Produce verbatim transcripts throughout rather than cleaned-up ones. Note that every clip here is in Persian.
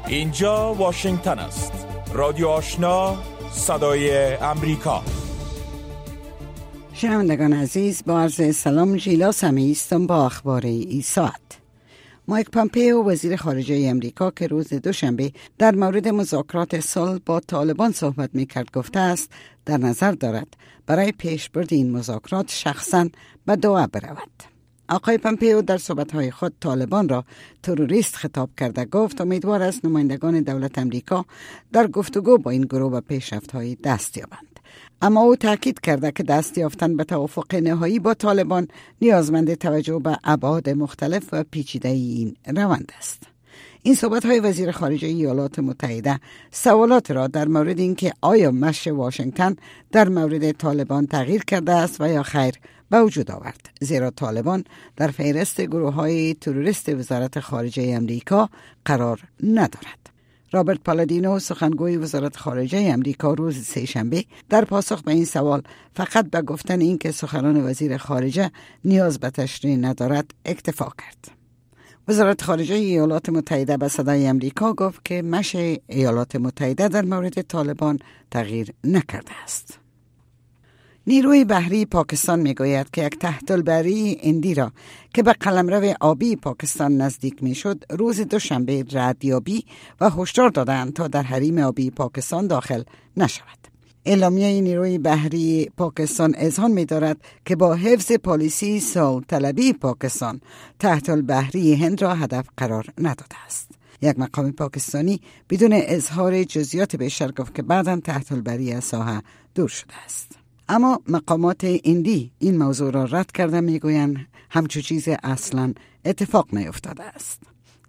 اینجا واشنگتن است. رادیو آشنا، صدای امریکا. شنوندگان عزیز، با عرض سلام، ژیلا سمیعی هستم با اخبار این ساعت. مایک پامپئو وزیر خارجه امریکا که روز دوشنبه در مورد مذاکرات صلح با طالبان صحبت می‌کرد گفته است در نظر دارد برای پیشبرد این مذاکرات شخصاً به دوحه برود. آقای پامپئو در صحبت‌های خود طالبان را تروریست خطاب کرده گفت امیدوار است نمایندگان دولت امریکا در گفتگو با این گروه به پیشرفت‌های دست یابند. اما او تاکید کرده که دست یافتن به توافق نهایی با طالبان نیازمند توجه به ابعاد مختلف و پیچیده این روند است. این صحبت‌های وزیر خارجه ایالات متحده سوالات را در مورد اینکه آیا مشی واشنگتن در مورد طالبان تغییر کرده است و یا خیر به وجود آورد، زیرا طالبان در فهرست گروه‌های تروریست وزارت خارجه امریکا قرار ندارد. رابرت پالادینو سخنگوی وزارت خارجه امریکا روز سه‌شنبه در پاسخ به این سوال فقط به گفتن اینکه سخنان وزیر خارجه نیاز به تشریح ندارد اکتفا کرد. وزارت خارجه ایالات متحده به صدای امریکا گفت که مشی ایالات متحده در مورد طالبان تغییر نکرده است. نیروی بحری پاکستان میگوید که یک تحت‌البری هندی را که به قلمرو آبی پاکستان نزدیک میشد روز دوشنبه ردیابی و هشدار دادند تا در حریم آبی پاکستان داخل نشود. اعلامیه نیروی بحری پاکستان اذعان می‌دارد که با حفظ پالیسی صلح طلبی پاکستان تحت‌البری هند را هدف قرار نداده است. یک مقام پاکستانی بدون اظهار جزئیات بیشتر گفت که بعداً تحت‌البری از ساحه دور شده است. اما مقامات هندی این موضوع را رد کرده میگویند همچون چیز اصلا اتفاق نیفتاده است.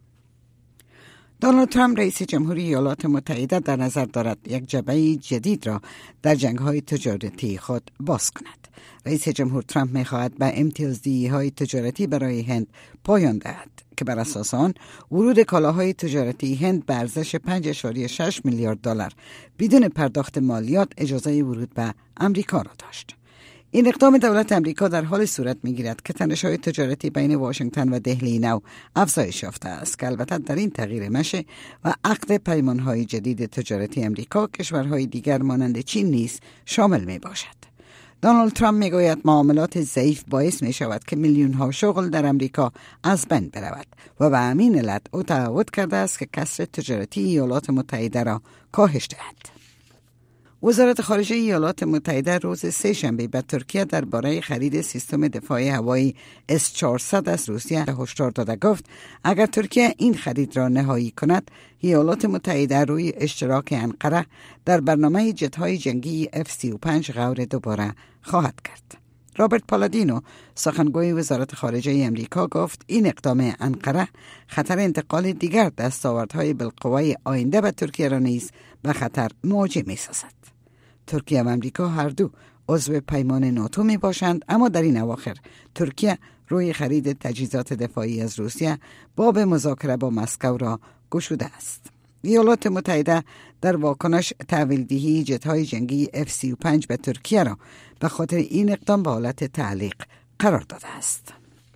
دونالد ترامپ رئیس جمهوری ایالات متحده در نظر دارد یک جبهه جدید را در جنگ‌های تجارتی خود باز کند. رئیس جمهور ترامپ می‌خواهد به امتیازدهی‌های تجارتی برای هند پایان دهد که بر اساس آن ورود کالاهای تجارتی هند به ارزش پنج اشاری شش میلیارد دلار بدون پرداخت مالیات اجازه ورود به امریکا را داشت. این اقدام دولت امریکا در حال صورت می‌گیرد که تنش‌های تجارتی بین واشنگتن و دهلی نو افزایش یافته است که البته در این تغییر مشه و عقد پیمان‌های جدید تجارتی امریکا کشورهای دیگر مانند چین نیز شامل می‌باشد. دونالد ترامپ میگوید معاملات ضعیف باعث می شود که میلیون ها شغل در امریکا از بین برود و به همین علت او تعهد کرده است که کسر تجارتی ایالات متحده را کاهش دهد. وزارت خارجه ایالات متحده روز سه شنبه به ترکیه درباره خرید سیستم دفاعی هوایی اس چهارصد از روسیه هشدار داده گفت اگر ترکیه این خرید را نهایی کند ایالات متحده روی اشتراک انقره در برنامه جت‌های جنگی اف سی و پنج غور دوباره خواهد کرد. رابرت پالادینو سخنگوی وزارت خارجه امریکا گفت این اقدام انقره خطر انتقال دیگر دستاوردهای بالقوه آینده به ترکیه را نیز به خطر مواجه می سازد. ترکیه و امریکا هر دو عضو پیمان ناتو می باشند، اما در این اواخر ترکیه روی خرید تجهیزات دفاعی از روسیه باب مذاکره با مسکو را گشوده است. ایالات متحده در واکنش تحویل دهی جت‌های جنگی اف سی و پنج به ترکیه را به خاطر این اقدام به حالت تعلیق قرار داده است.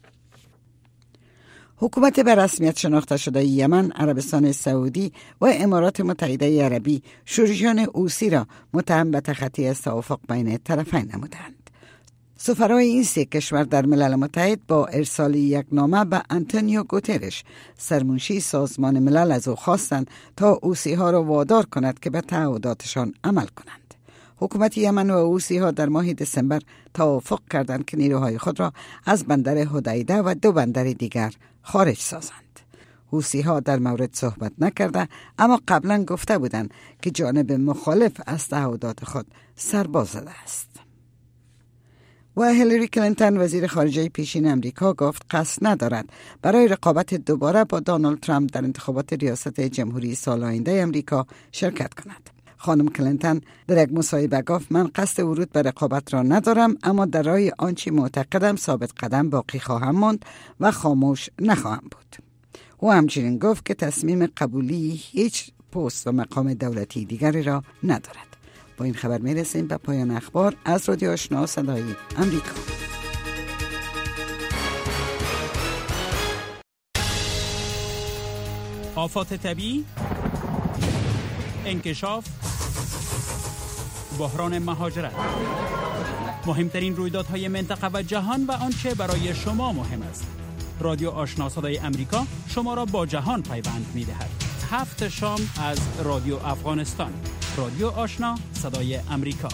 حکومت به رسمیت شناخته شده یمن، عربستان سعودی و امارات متحده عربی شورشیان حوثی را متهم به تخطی از توافق بین طرفین نمودند. سفرای این سه کشور در ملل متحد با ارسال یک نامه به آنتونیو گوترش سرمنشی سازمان ملل از او خواستند تا حوثی ها را وادار کند که به تعهداتشان عمل کنند. حکومت یمن و حوثی ها در ماه دسامبر توافق کردند که نیروهای خود را از بندر حدیده و دو بندر دیگر خارج سازند. حوثی ها در مورد صحبت نکرده، اما قبلا گفته بودند که جانب مخالف از تعهدات خود سرباز زده است. و هیلاری کلینتون وزیر خارجه پیشین امریکا گفت قصد ندارد برای رقابت دوباره با دونالد ترامپ در انتخابات ریاست جمهوری سال آینده امریکا شرکت کند. خانم کلینتون در یک مصاحبه گفت من قصد ورود به رقابت را ندارم، اما در راه آنچه معتقدم ثابت قدم باقی خواهم ماند و خاموش نخواهم بود. او همچنین گفت که تصمیم قبولی هیچ پست و مقام دولتی دیگری را ندارد. با این خبر میرسیم به پایان اخبار از رادیو آشنا صدای امریکا. آفات طبیعی، انکشاف، بحران مهاجرت، مهمترین رویدادهای منطقه و جهان و آنچه برای شما مهم است. رادیو آشنا صدای امریکا شما را با جهان پیوند می‌دهد. هفت شام از رادیو افغانستان. رادیو آشنا صدای امریکا.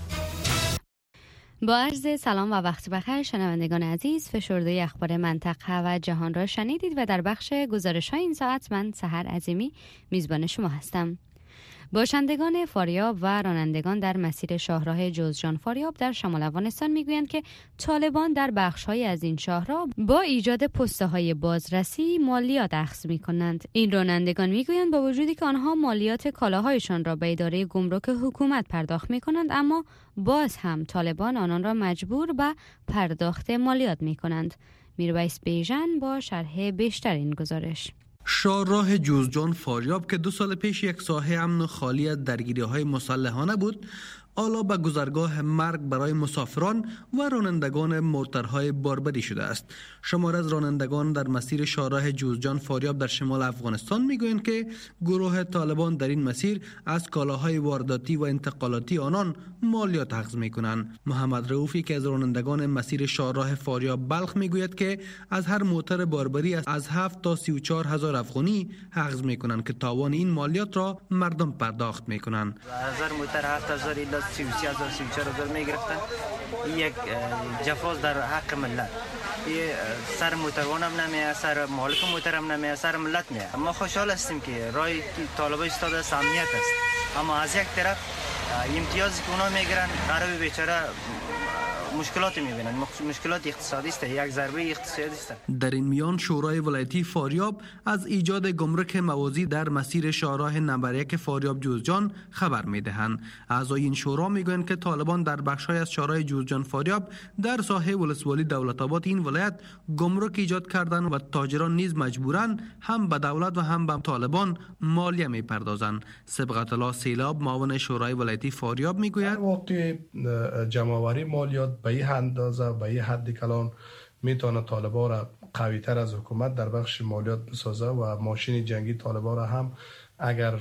با عرض سلام و وقت بخیر شنوندگان عزیز، فشرده اخبار منطقه و جهان را شنیدید و در بخش گزارش‌های این ساعت من سحر عظیمی میزبان شما هستم. باشندگان فاریاب و رانندگان در مسیر شاهراه جوزجان فاریاب در شمال افغانستان میگویند که طالبان در بخش‌های از این شاهراه با ایجاد پسته‌های بازرسی مالیات اخذ می‌کنند. این رانندگان میگویند با وجودی که آنها مالیات کالاهایشان را به اداره گمرک حکومت پرداخت می‌کنند، اما باز هم طالبان آنان را مجبور به پرداخت مالیات می‌کنند. میرویس بیژن با شرح بیشتر این گزارش. شاهراه جوزجان فاریاب که دو سال پیش یک ساحه امن و خالی از درگیری‌های مسلحانه بود، حالا به گذرگاه مرگ برای مسافران و رانندگان موترهای باربری شده است. شمار از رانندگان در مسیر شاهراه جوزجان فاریاب در شمال افغانستان میگویند که گروه طالبان در این مسیر از کالاهای وارداتی و انتقالاتی آنان مالیات اخذ میکنند. محمد رؤوفی که از رانندگان مسیر شاهراه فاریاب بلخ میگوید که از هر موتر باربری از هفت تا سی و چهار هزار افغانی اخذ میکنند که تاوان این مالیات را مردم پرداخت میکنند. هزار موتر هفت هزار الی سی و سه هزار سی و چهار هزار میگرفتن. یک جفاز در حق ملت. یه سر موتروان هم نمیه، سر مالک موتر هم نمیه، سر ملت میه. ما خوشحال هستیم که رای طالبان ایستاده است، امنیت است، اما از یک طرف امتیازی که اونا میگیرن غریب بیچاره مشکلات میبینن، مشکلات اقتصادی است، یک ضربه اقتصادی است. در این میان شورای ولایتی فاریاب از ایجاد گمرک موازی در مسیر شاهراه نمبر یک فاریاب جوزجان خبر میدهند. اعضای این شورا میگویند که طالبان در بخش‌های از شاهراه جوزجان فاریاب در ساحه ولسوالی دولت آباد این ولایت گمرک ایجاد کردند و تاجران نیز مجبورن هم به دولت و هم به طالبان مالیه میپردازند. سبقت الله سیلاب معاون شورای ولایتی فاریاب میگوید وقتی جمع‌آوری مالیات به این اندازه به این حد کلان میتونه طالبان را قوی تر از حکومت در بخش مالیات بسازه و ماشین جنگی طالبان را هم اگر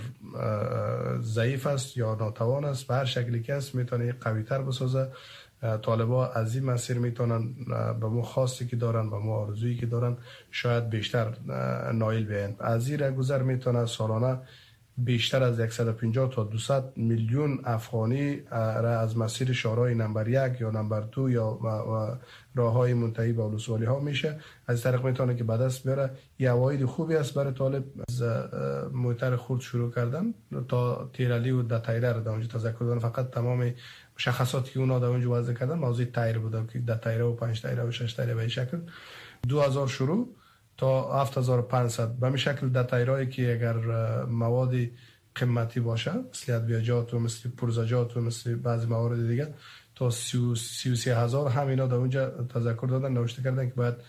ضعیف است یا ناتوان است به هر شکلی که است میتونه قوی تر بسازه. طالبان از این مسیر میتونن به مو خواستی که دارن به مو آرزویی که دارن شاید بیشتر نایل بیان. از این گذر میتونه سالانه بیشتر از صد و پنجاه تا دویست میلیون افغانی را از مسیر شاهراه نمبر یک یا نمبر دو یا راههای منتهی به ولسوالی ها میشه. از طریق میتونه که به دست بیاره. یه عواید خوبی است برای طالب. از موتر خرد شروع کردن تا تیرالی و دتایره را در اونجا تذکر دادن. فقط تمام مشخصاتی که اونا در اونجا وضع کردن موضوع تایر بود که دتایره و پنج تایره و شش تایره به این شکل دو هزار شروع تا هفت هزار و پانصد به این شکل دتایرایی که اگر مواد قیمتی باشه مثل ادویه‌جات و مثل پرزجات و مثل بعضی موارد دیگه تا سی و سه هزار هم اینا در اونجا تذکر دادن، نوشته کردن که باید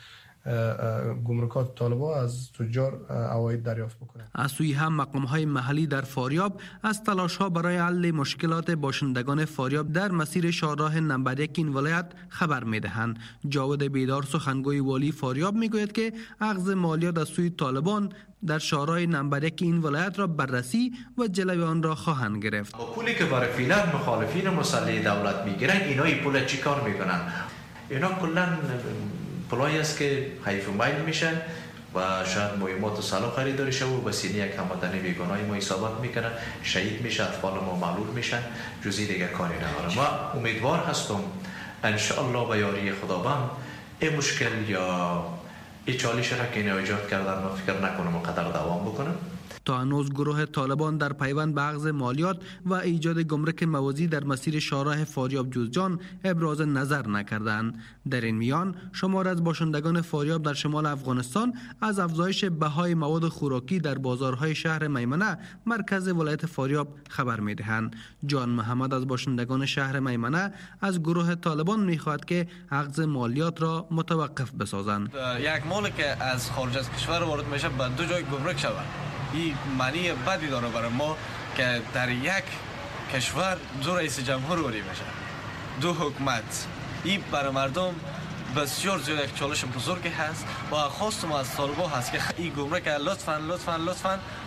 گمرکات طالبان از تجار عواید دریافت بکنند. از سوی هم مقام‌های محلی در فاریاب از تلاش‌ها برای حل مشکلات باشندگان فاریاب در مسیر شاهراه نمبر یک این ولایت خبر می‌دهند. جاوید بیدار سخنگوی والی فاریاب می‌گوید که اخذ مالیات از سوی طالبان در شاهراه نمبر یک این ولایت را بررسی و جلوی آن را خواهند گرفت. پولی که برای فعلا مخالفین مسلح دولت می‌گیرن، اینا این پول چیکار می‌کنن؟ اینا کلاً پولایی است که حیف و میل میشن و شاید مهمات و سلاح خریداری شد و بسینی یک هموطن بیگانای ما حسابات میکنن، شهید میشه، اطفال ما معلول میشن، جزی دیگر کاری نداره. ما امیدوار هستم انشاءالله به یاری خداوند این مشکل یا این چالش را که اینا ایجاد کردن ما فکر نکنم قدر دوام بکنم. تا هنوز گروه طالبان در پیوند به اخذ مالیات و ایجاد گمرک موازی در مسیر شاهراه فاریاب جوزجان ابراز نظر نکردند. در این میان شمار از باشندگان فاریاب در شمال افغانستان از افزایش بهای مواد خوراکی در بازارهای شهر میمنه مرکز ولایت فاریاب خبر میدهند. جان محمد از باشندگان شهر میمنه از گروه طالبان میخواهد که اخذ مالیات را متوقف بسازند. یک مال که از خارج از کشور وارد میشه به دو جای گمرک شود، این معنی بدی داره برای ما که در یک کشور دو رئیس جمهور واری میشه، دو حکومت. این برای مردم بسیار زیاد یک چالش بزرگی هست و خواست ما از طالبان هست که این گمرک لطفاً لطفاً لطفاً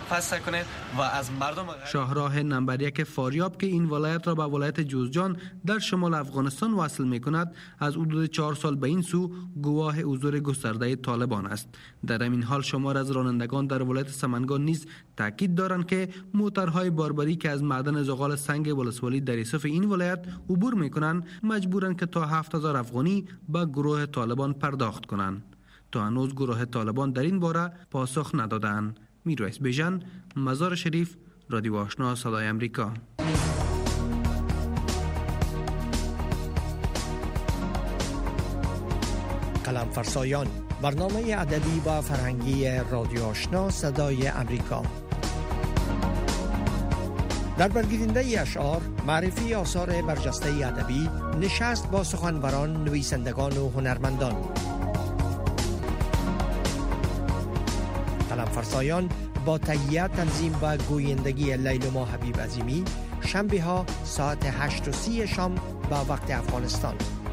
فسخ کنیم و از مردم. شاهراه نمبر یک فاریاب که این ولایت را به ولایت جوزجان در شمال افغانستان وصل می کند، از حدود چهار سال به این سو گواه حضور گسترده طالبان است. در همین حال شمار از رانندگان در ولایت سمنگان نیز تاکید دارند که موترهای باربری که از معدن زغال سنگ ولسوالی در ایسوف این ولایت عبور می کنند مجبورند که تا هفت هزار افغانی به گروه طالبان پرداخت کنند. تا هنوز گروه طالبان در این باره پاسخ ندادند. میرویس بیژن، مزار شریف، رادیو آشنا صدای امریکا. قلم فرسایان، برنامه ادبی و فرهنگی رادیو آشنا صدای امریکا. در برگیرنده اشعار، معرفی آثار برجسته ادبی، نشست با سخنوران، نویسندگان و هنرمندان. قلم فرسایان با تهیه، تنظیم و گویندگی لیلما حبیب عظیمی، شنبه ها ساعت هشت و سی شام با وقت افغانستان.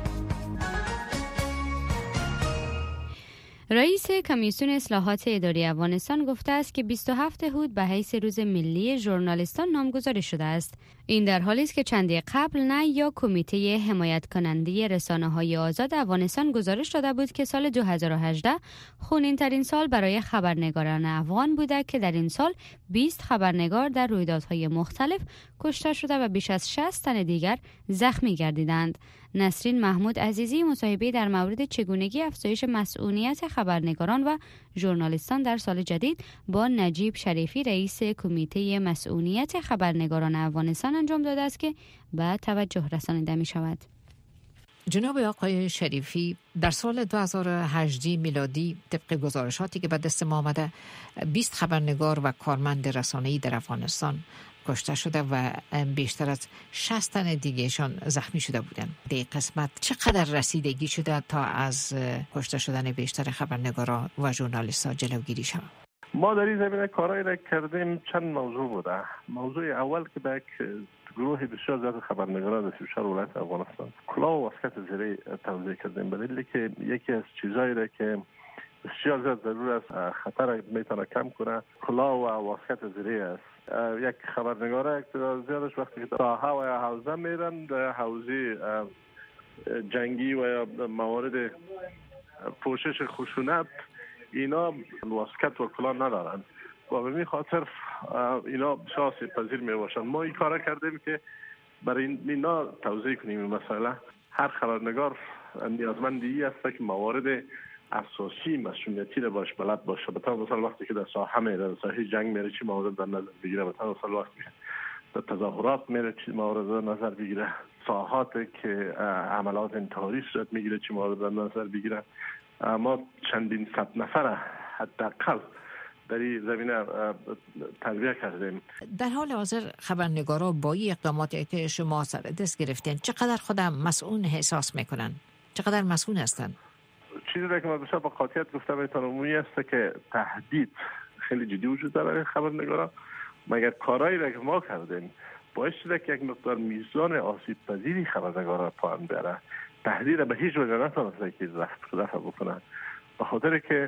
رئیس کمیسیون اصلاحات اداری افغانستان گفته است که بیست و هفتم هود به حیث روز ملی ژورنالیستان نامگذاری شده است. این در حالی است که چندی قبل نه یا کمیته حمایت کننده رسانه‌های آزاد افغانستان گزارش داده بود که سال دو هزار و هجده خونین ترین سال برای خبرنگاران افغان بوده که در این سال بیست خبرنگار در رویدادهای مختلف کشته شده و بیش از شصت تن دیگر زخمی گردیدند. نسرین محمود عزیزی مصاحبه در مورد چگونگی افزایش مسئولیت خبرنگاران و ژورنالیستان در سال جدید با نجیب شریفی رئیس کمیته مسئولیت خبرنگاران افغانستان انجام داده است که به توجه رسانیده می شود. جناب آقای شریفی، در سال دو هزار و هجده میلادی طبق گزارشاتی که به دست ما آمده بیست خبرنگار و کارمند رسانه‌ای در افغانستان کشته شده و بیشتر از شصت تن دیگهشان زخمی شده بودند. در این قسمت چقدر رسیدگی شده تا از کشته شدن بیشتر خبرنگاران و ژورنالیست‌ها جلوگیری شود؟ ما در این زمینه کارایی را کردیم. چند موضوع بوده. موضوع اول که به یک گروه بسیار زیاد خبرنگاران در سی و چهار ولایت افغانستان کلاه و واسکت زیره توزیع کردیم، به دلیلی که یکی از چیزایی را که بسیار زیاد ضرور است، خطر میتونه کم کنه، کلاه و واسکت زیره است. یک خبرنگار یک زیادش وقتی که ساحه و یا حوزه میرن، در حوزه جنگی و یا موارد پوشش خشونت، اینا واسکت و کلاه ندارن و به این خاطر اینا بسیار آسیب پذیر می باشن. ما این کار کردیم که برای اینا توضیح کنیم. مثلا هر خبرنگار نیازمندی است که موارد اساسی مسئولیتی را باش بلد باشه. مثلا مثلا وقتی که در ساحه میره، در ساحه جنگ میره چی موارد در نظر بگیره، مثلا مثلا وقتی در تظاهرات میره چی موارد در نظر بگیره، ساحاتی که عملات انتحاری صورت میگیره چی موارد در نظر بگیره. ما چندین صد نفر حداقل در این زمینه تربیت کردیم. در حال حاضر خبرنگارا با این اقداماتی که شما سر دست گرفتین چقدر خودم مسئول احساس میکنن؟ چقدر مسئول هستن؟ چیزی را که من بسیار با قاطعیت گفتم ایتان عمومی است که تهدید خیلی جدی وجود داره خبرنگارا. مگر کارهایی را که ما کردیم باعث شده که یک مقدار میزان آسیب پذیری خبرنگارا پایین بره. تهدید به هیچ وجه نتونسته که رفع بکنن، به خاطر که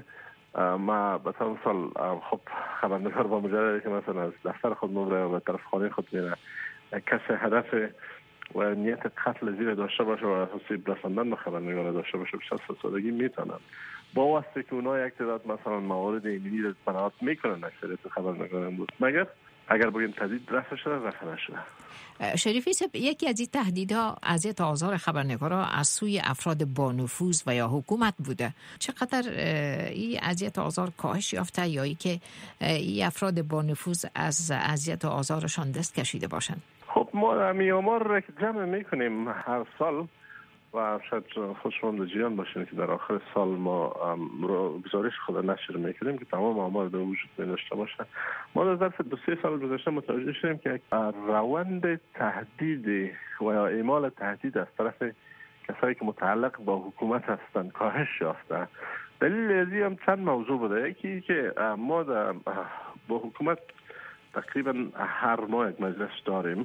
ما مثلا مثال خب خبرنگار با مجرد که مثلا از دفتر خود مبره و به طرف خانه خود میره، کسی هدف و نیت قتل زیر داشته باشه و آسیب رساندن به خبرنگار داشته باشه، بسیار سادگی میتونن. با واسطه که اونا یک تعداد مثلا موارد اینی رو بنات میکنن اکثریت خبرنگاران بود، مگر اگر بگیم تهدید رفع شده رفع نشده. شریفی صاحب، یکی از این تهدیدها اذیت و آزار خبرنگارا از سوی افراد با نفوذ و یا حکومت بوده. چقدر این اذیت و آزار کاهش یافته یا ای که این افراد با نفوذ از اذیت و آزارشان دست کشیده باشند؟ خب ما میامار را که جمع میکنیم هر سال و شاید خوشمند جیان باشین که در آخر سال ما گزارش خود نشر میکنیم که تمام آمار در وجود داشته باشه. ما در ظرف دو سه سال گذشته متوجه شدیم که روند تهدید و یا اعمال تهدید از طرف کسایی که متعلق با حکومت هستند کاهش یافته. دلیل ازی هم چند موضوع بوده. یکی که ما با حکومت تقریبا هر ماه یک مجلس داریم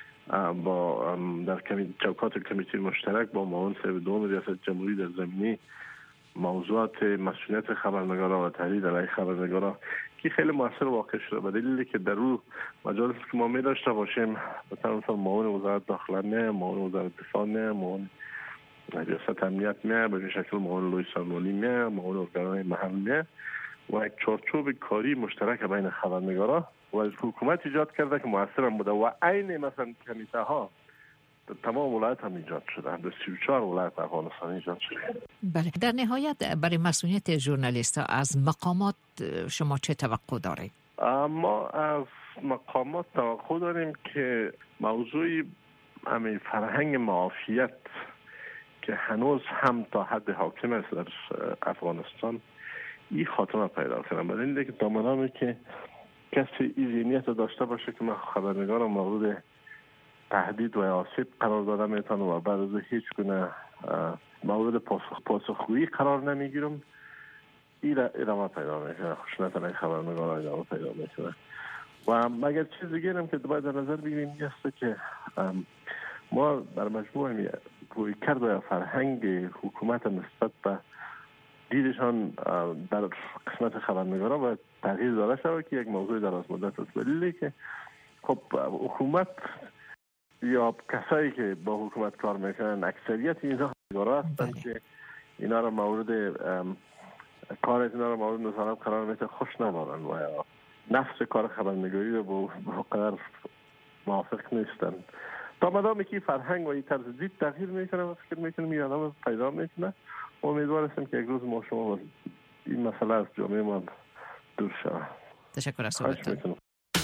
با در چوکات کمیته مشترک با معاون صاحب دوم ریاست جمهوری در زمینه موضوعات مسئولیت خبرنگاران و تهدید علیه خبرنگاران که خیلی موثر واقع شده به دلیلی که در رو مجالس که ما می داشته باشیم مثلا مثلا معاون وزارت داخله نه، معاون وزارت دفاع نه، معاون ریاست امنیت نه، به شکل معاون لوی سالمانی نه، معاون ارگان‌های محلی نه و یک چارچوب کاری مشترک بین خبرنگارا و حکومت ایجاد کرده که موثر بوده و عین مثلا کمیته ها در تمام ولایت هم ایجاد شده، در سی و چهار ولایت افغانستان ایجاد شده. بله، در نهایت برای مسئولیت ژورنالیست ها از مقامات شما چه توقع دارید؟ ما از مقامات توقع داریم که موضوع همین فرهنگ معافیت که هنوز هم تا حد حاکم است در افغانستان این خاتمه پیدا کنم. برای این دیگه دامنامه که کسی این ذهنیت داشته باشه که من خبرنگارم مورد تهدید و آسیب قرار داده میتونم و بعد از هیچ گونه مورد پاسخ پاسخگویی قرار نمیگیرم، این ادامه پیدا میکنه، خشونت علیه خبرنگاران ادامه پیدا میکنه. و مگر چیز دیگه هم که باید در نظر بگیریم این است که ما در مجموع روی کرد و فرهنگ حکومت نسبت به دیدشان در قسمت خبرنگاران باید تغییر داده شود که یک موضوع دراز مدت است. ولی که خب حکومت یا کسایی که با حکومت کار میکنن اکثریت اینها خبرنگارا هستند که اینا را مورد کار اینا را مورد نظارت قرار میده، خوش ندارن و یا نفس کار خبرنگاری رو با قدر موافق نیستن. تا مدامی که فرهنگ و این طرز دید تغییر میکنه و فکر میکنم این آدم پیدا میکنه، امیدوار هستم که یک روز ما شما این مسئله از جامعه ما دور شود. تشکر از صحبتتون.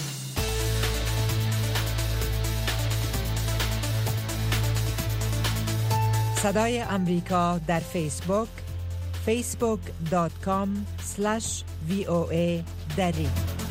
صدای امریکا در فیسبوک فیسبوک دات کام اسلش وی او ای دری.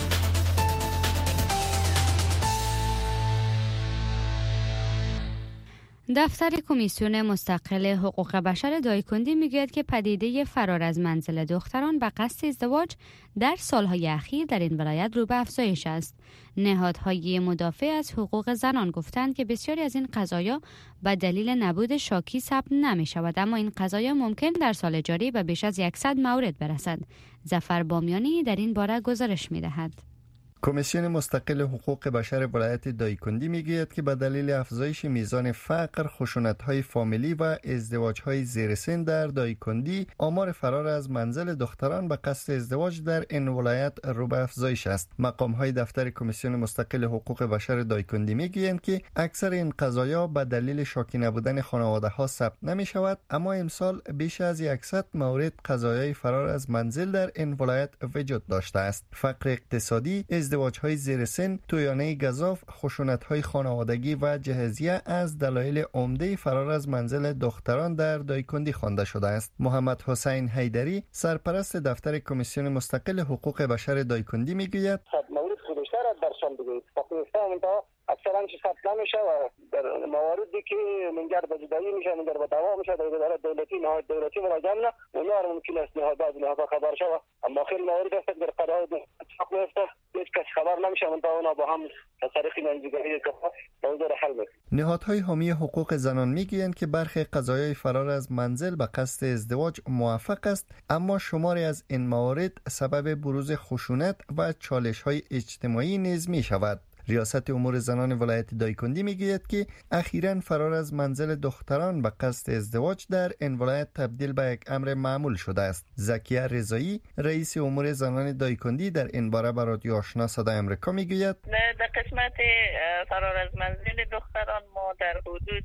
دفتر کمیسیون مستقل حقوق بشر دایکندی میگوید که پدیده فرار از منزل دختران به قصد ازدواج در سالهای اخیر در این ولایت رو به افزایش است. نهادهای مدافع از حقوق زنان گفتند که بسیاری از این قضایا به دلیل نبود شاکی ثبت نمی شود، اما این قضایا ممکن در سال جاری به بیش از صد مورد برسد. ظفر بامیانی در این باره گزارش می دهد. کمیسیون مستقل حقوق بشر ولایت دایکندی میگوید که به دلیل افزایش میزان فقر، خشونت‌های فامیلی و ازدواج‌های زیر سن در دایکندی، آمار فرار از منزل دختران به قصد ازدواج در این ولایت رو به افزایش است. مقام‌های دفتر کمیسیون مستقل حقوق بشر دایکندی میگویند که اکثر این قضایا به دلیل شاکی نبودن خانواده‌ها ثبت نمی‌شود، اما امسال بیش از صد مورد قضایای فرار از منزل در این ولایت وجود داشته است. فقر اقتصادی، ازدواج‌های زیر سن، تویانه گزاف، خشونت‌های خانوادگی و جهیزیه از دلایل عمده فرار از منزل دختران در دایکندی خوانده شده است. محمد حسین حیدری، سرپرست دفتر کمیسیون مستقل حقوق بشر دایکندی میگوید مورد بیشتر از درشان بگید پاکستان تا اکثرا چه ثبت نمیشه و در مواردی که منجر به جدایی میشه، منجر به دعوا میشه، در اداره دولتی نهاد دولتی مراجعه نه اونا رو ممکن است نهاد بعضی نهادها خبر شود، اما خیلی موارد است در قضاهای اتفاق میفته هیچ کس خبر نمیشه و تا اونا با هم از طریق منجگری که موضوع حل میشه. نهادهای حامی حقوق زنان میگویند که برخی قضایای فرار از منزل به قصد ازدواج موفق است، اما شماری از این موارد سبب بروز خشونت و چالش‌های اجتماعی نیز میشود. ریاست امور زنان ولایت دایکندی میگوید که اخیراً فرار از منزل دختران به قصد ازدواج در این ولایت تبدیل به یک امر معمول شده است. زکیه رضایی، رئیس امور زنان دایکندی، در این باره به رادیو آشنا صدای آمریکا میگوید در قسمت فرار از منزل دختران ما در حدود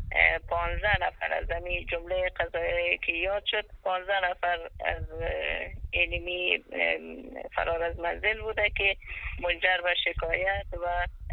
پانزده نفر از همین جمله قضایی که یاد شد، پانزده نفر از علمی فرار از منزل بوده که منجر به شکایت و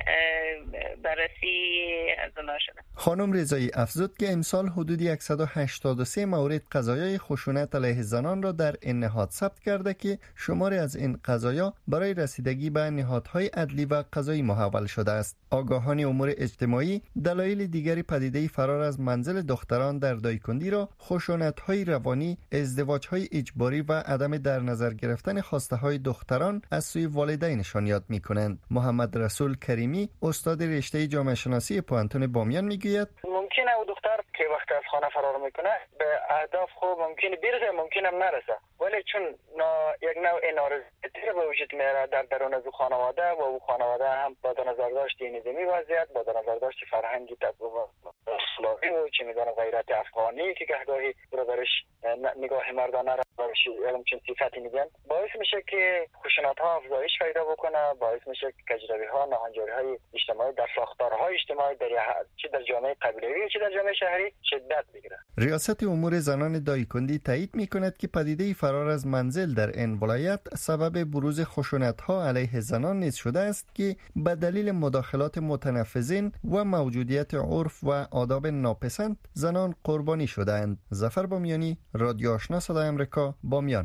بررسی از اونا شده. خانم رضایی افزود که امسال حدود صد و هشتاد و سه مورد قضایای خشونت علیه زنان را در این نهاد ثبت کرده که شماری از این قضایا برای رسیدگی به نهادهای عدلی و قضایی محول شده است. آگاهان امور اجتماعی دلایل دیگری پدیده فرار از منزل دختران در دایکندی را خشونت‌های روانی، ازدواج‌های اجباری و عدم در نظر گرفتن خواسته‌های دختران از سوی والدینشان یاد می‌کنند. محمد رسول کریمی، استاد رشته جامعه شناسی پوهنتون بامیان میگوید ممکنه او دختر که وقت از خانه فرار میکنه به اهداف خوب ممکنه برسه، ممکنه هم نرسه، ولی چون نا یک نوع نارضایتی به وجود میاره در درون از خانواده و او خانواده هم با در نظر داشت نظامی وضعیت، با در نظر داشت فرهنگی تطبیق اخلاقی و چه میدونه غیرت افغانی که گهگاهی رو برش نگاه مردانه را برش علم چون صفتی میگن، باعث میشه که خشونت ها افزایش پیدا بکنه، باعث میشه که کجروی ها، ناهنجاری های اجتماعی در ساختارهای اجتماعی در چه در جامعه قبیله‌ای چه در جامعه شهری شدت بگیره. ریاست امور زنان دایکندی تایید میکند که پدیده فرار از منزل در این ولایت سبب بروز خشونت ها علیه زنان نیز شده است که به دلیل مداخلات متنفذین و موجودیت عرف و آداب ناپسند زنان قربانی شدند. ظفر بامیانی، رادیو آشنا صدای آمریکا، بامیان.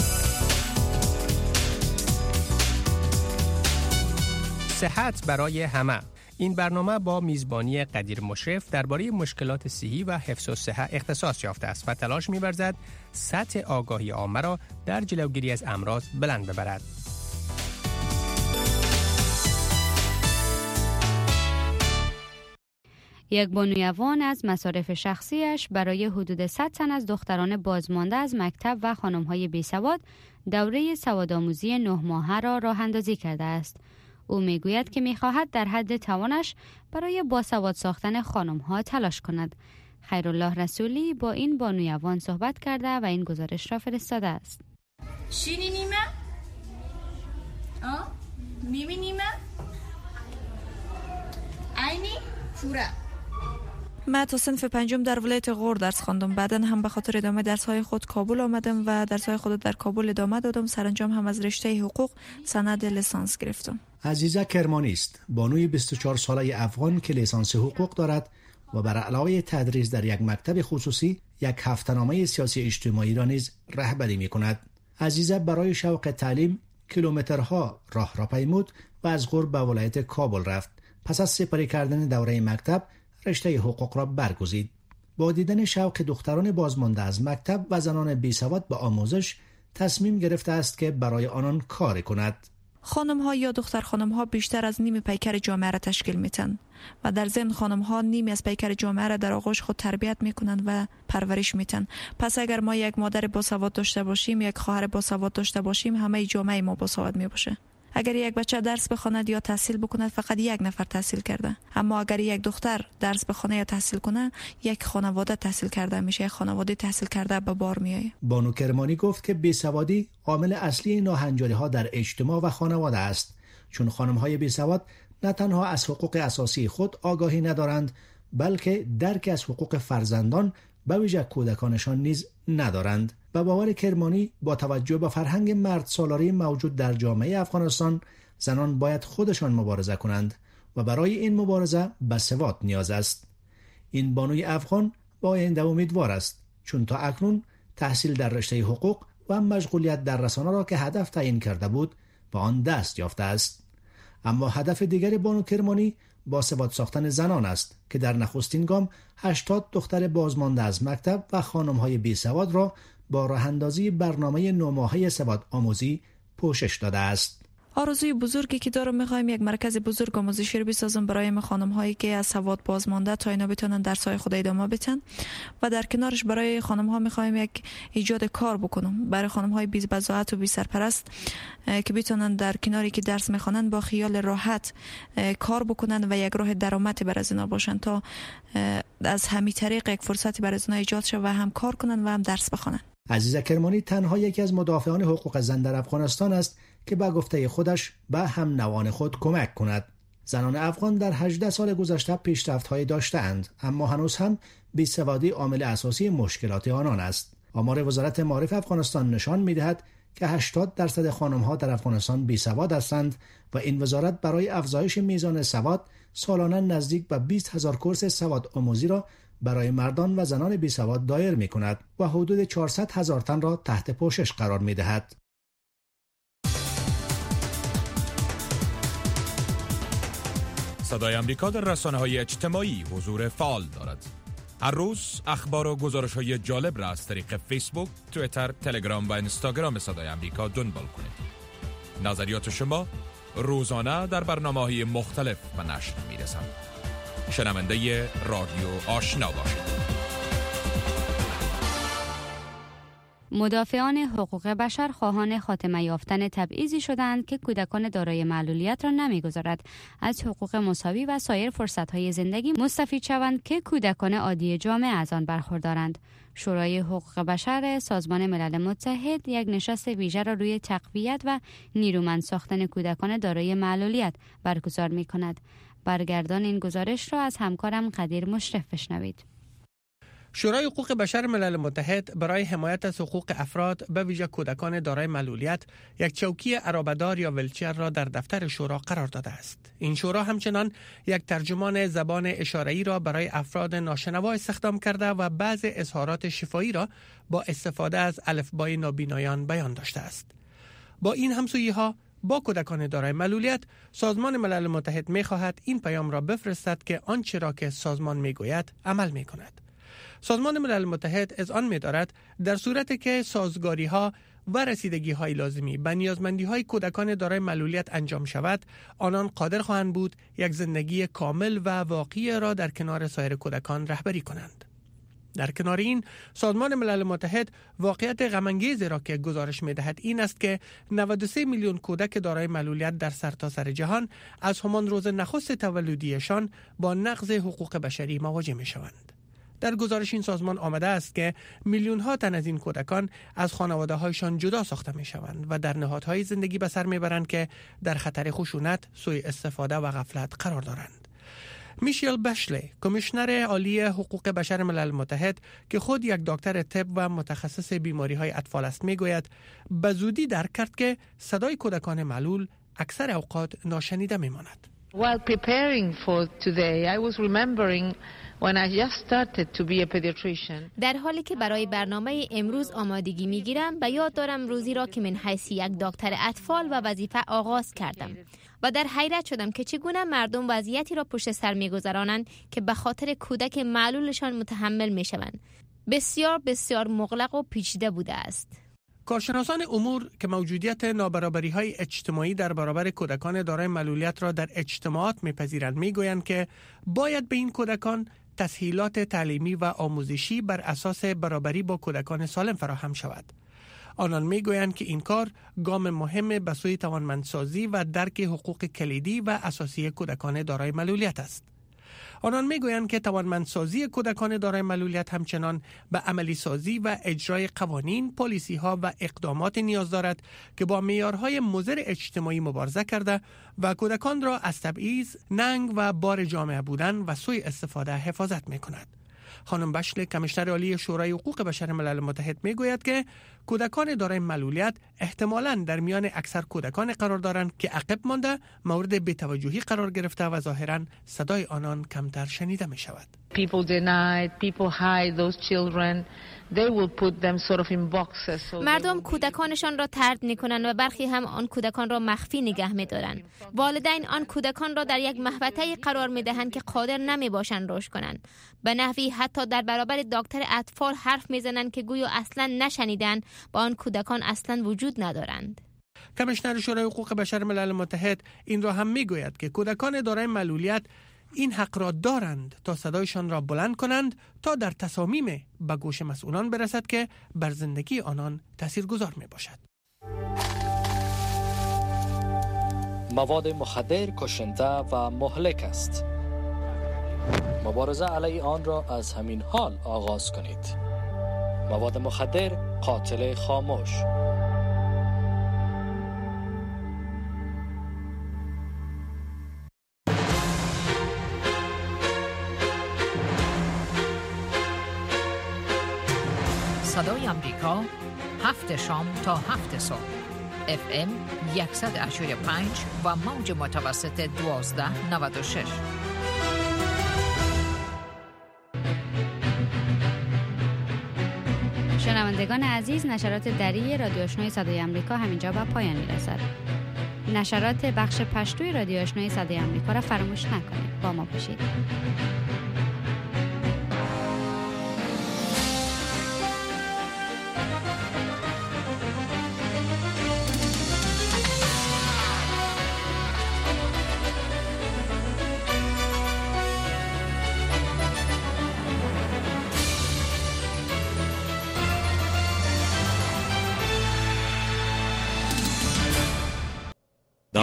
صحت برای همه. این برنامه با میزبانی قدیر مشرف درباره مشکلات صحی و حفظ الصحه اختصاص یافته است و تلاش می‌ورزد سطح آگاهی عامه را در جلوگیری از امراض بلند ببرد. یک بانویوان از مصارف شخصیش برای حدود صد تن از دختران بازمانده از مکتب و خانم‌های بیسواد دوره سوادآموزی نه ماهه را راه اندازی کرده است. او میگوید که میخواهد در حد توانش برای باسواد ساختن خانم‌ها تلاش کند. خیرالله رسولی با این بانویوان صحبت کرده و این گزارش را فرستاده است. شینینیمه؟ آه؟ میبینیمه؟ عینی؟ فوره. من تا صنف پنجم در ولایت غور درس خواندم. بعداً هم به خاطر ادامه درس‌های خود کابل آمدم و درس‌های خود در کابل ادامه دادم. سرانجام هم از رشته حقوق سند لیسانس گرفتم. عزیزه کرمانی است، بانوی بیست و چهار ساله افغان که لیسانس حقوق دارد و بر علاوه تدریس در یک مکتب خصوصی یک هفته‌نامه سیاسی اجتماعی را نیز رهبری می‌کند. عزیزه برای شوق تعلیم کیلومترها راه را پیمود و از غور به ولایت کابل رفت. پس از سپری کردن دوره مکتب رشته حقوق را برگزید. با دیدن شوق دختران بازمانده از مکتب و زنان بیسواد به آموزش تصمیم گرفته است که برای آنان کار کند. خانم ها یا دختر خانم ها بیشتر از نیم پیکر جامعه را تشکیل میتن و در ضمن خانم ها نیمی از پیکر جامعه را در آغوش خود تربیت میکنند و پرورش میتن. پس اگر ما یک مادر باسواد داشته باشیم، یک خواهر باسواد داشته باشیم، همه جامعه ما باسواد میباشه. اگر یک بچه درس بخواند یا تحصیل بکند فقط یک نفر تحصیل کرده، اما اگر یک دختر درس بخونه یا تحصیل کنه یک خانواده تحصیل کرده میشه، یک خانواده تحصیل کرده به بار میآید. بانو کرمانی گفت که بیسوادی عامل اصلی ناهنجاری ها در اجتماع و خانواده است، چون خانم های بیسواد نه تنها از حقوق اساسی خود آگاهی ندارند بلکه درک از حقوق فرزندان به ویژه کودکانشان نیز ندارند. به باور کرمانی با توجه به فرهنگ مرد سالاری موجود در جامعه افغانستان، زنان باید خودشان مبارزه کنند و برای این مبارزه به سواد نیاز است. این بانوی افغان با آینده امیدوار است، چون تا اکنون تحصیل در رشته حقوق و مشغولیت در رسانه را که هدف تعیین کرده بود به آن دست یافته است. اما هدف دیگر بانو کرمانی با سواد ساختن زنان است که در نخستین گام هشتاد دختر بازمانده از مکتب و خانم‌های بیسواد را با راه اندازی برنامه نه ماهه سواد آموزی پوشش داده است. آرزوی بزرگی که دارم، میخوایم یک مرکز بزرگ آموزشی رو بسازم برای ما خانم هایی که از سواد بازمانده تا اینا بتونن درس‌های خود ادامه بدن و در کنارش برای خانم ها میخوایم یک ایجاد کار بکنم برای خانم های بی بضاعت و بی سرپرست که بتونن در کناری که درس میخوانن با خیال راحت کار بکنن و یک راه درآمدی برای اینا باشن تا از همین طریق یک فرصتی برای اینا ایجاد شه و هم کار کنن و هم درس بخونن. عزیزه کرمانی تنها یکی از مدافعان حقوق زن در افغانستان است که با گفته خودش به هم نوان خود کمک کند. زنان افغان در هجده سال گذشته پیشرفت‌هایی داشته‌اند، اما هنوز هم بیسوادی عامل اساسی مشکلات آنان است. آمار وزارت معارف افغانستان نشان می‌دهد که هشتاد درصد خانم‌ها در افغانستان بیسواد هستند و این وزارت برای افزایش میزان سواد سالانه نزدیک به بیست هزار کورس سواد آموزی را برای مردان و زنان بیسواد دایر می‌کند و حدود چهارصد هزار تن را تحت پوشش قرار می‌دهد. صدای آمریکا در رسانه‌های اجتماعی حضور فعال دارد. هر روز اخبار و گزارش‌های جالب را از طریق فیسبوک، توییتر، تلگرام و اینستاگرام صدای آمریکا دنبال کنید. نظریات شما روزانه در برنامه‌های مختلف به نشر می‌رسند. شنونده رادیو آشنا باشید. مدافعان حقوق بشر خواهان خاتمه یافتن تبعیضی شدند که کودکان دارای معلولیت را نمیگذارد از حقوق مساوی و سایر فرصت‌های زندگی مستفید شوند که کودکان عادی جامعه از آن برخوردارند. شورای حقوق بشر سازمان ملل متحد یک نشست ویژه را روی تقویت و نیرومند ساختن کودکان دارای معلولیت برگزار می‌کند. برگردان این گزارش را از همکارم قدیر مشرف بشنوید. شورای حقوق بشر ملل متحد برای حمایت از حقوق افراد به ویژه کودکان دارای معلولیت یک چوکی عرابه‌دار یا ویلچر را در دفتر شورا قرار داده است. این شورا همچنان یک ترجمان زبان اشاره‌ای را برای افراد ناشنوا استخدام کرده و بعضی اظهارات شفاهی را با استفاده از الفبای نابینایان بیان داشته است. با این همسویی‌ها با کودکان دارای معلولیت، سازمان ملل متحد می‌خواهد این پیام را بفرستد که آنچه را که سازمان می‌گوید عمل می‌کند. سازمان ملل متحد از آن می‌دارد در صورتی که سازگاری‌ها و رسیدگی‌های لازمی به نیازمندی‌های کودکان دارای معلولیت انجام شود، آنان قادر خواهند بود یک زندگی کامل و واقعی را در کنار سایر کودکان رهبری کنند. در کنار این، سازمان ملل متحد واقعیت غم‌انگیزی را که گزارش می‌دهد این است که نود و سه میلیون کودک دارای معلولیت در سرتاسر جهان از همان روز نخست تولدیشان با نقض حقوق بشری مواجه می‌شوند. در گزارش این سازمان آمده است که میلیون ها تن از این کودکان از خانواده هایشان جدا ساخته می شوند و در نهادهای زندگی به سر می برند که در خطر خشونت، سوء استفاده و غفلت قرار دارند. میشل بشلی، کمیشنر عالی حقوق بشر ملل متحد که خود یک دکتر طب و متخصص بیماری های اطفال است، می گوید به زودی درک کرد که صدای کودکان معلول اکثر اوقات ناشنیده می ماند. While preparing for today, I was remembering when I just started to be a pediatrician. در حالی که برای برنامه امروز آمادگی میگیرم، به یاد دارم روزی را که من حیث یک دکتر اطفال و وظیفه آغاز کردم و در حیرت شدم که چگونه مردم وضعیتی را پشت سر میگذرانند که به خاطر کودک معلولشان متحمل میشوند. بسیار بسیار مغلق و پیچیده بوده است. کارشناسان امور که موجودیت نابرابری‌های اجتماعی در برابر کودکان دارای معلولیت را در اجتماعات می‌پذیرند می‌گویند که باید به این کودکان تسهیلات تعلیمی و آموزشی بر اساس برابری با کودکان سالم فراهم شود. آنان می‌گویند که این کار گام مهم به سوی توانمندسازی و درک حقوق کلیدی و اساسی کودکان دارای معلولیت است. آنان میگویند که توانمندسازی کودکان دارای معلولیت همچنان به عملی سازی و اجرای قوانین، پالیسی ها و اقدامات نیاز دارد که با معیارهای مضر اجتماعی مبارزه کرده و کودکان را از تبعیض، ننگ و بار جامعه بودن و سوء استفاده حفاظت میکند. خانم بشل، کمیشنر عالی شورای حقوق بشر ملل متحد میگوید که کودکان دارای معلولیت احتمالاً در میان اکثر کودکان قرار دارند که عقب مانده، مورد بی‌توجهی قرار گرفته و ظاهراً صدای آنان کمتر شنیده می شود. People denied, people hide those children. They will put them sort of in boxes. So مردم کودکانشان را طرد می‌کنند و برخی هم آن کودکان را مخفی نگه می‌دارند. والدین آن کودکان را در یک محوطه‌ای قرار می‌دهند که قادر نمی‌باشند رشد کنند. به نحوی حتی در برابر دکتر اطفال حرف می‌زنند که گویا اصلاً نشنیدند و آن کودکان اصلاً وجود ندارند. کمیشنر شورای حقوق بشر ملل متحد این را هم می‌گوید که کودکان دارای معلولیت این حق را دارند تا صدایشان را بلند کنند تا در تصامیم به گوش مسئولان برسد که بر زندگی آنان تاثیرگذار می باشد. مواد مخدر کشنده و مهلک است. مبارزه علیه آن را از همین حال آغاز کنید. مواد مخدر قاتل خاموش. صدای امریکا، هفت شام تا هفت صبح، اف ام صد و هشتاد و پنج و موج متوسط دوازده نود و شش. شنوندگان عزیز، نشرات دری رادیو آشنای صدای امریکا همینجا به پایان میرسد. نشرات بخش پشتوی رادیو آشنای صدای امریکا را فراموش نکنید. با ما باشید.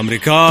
آمریکا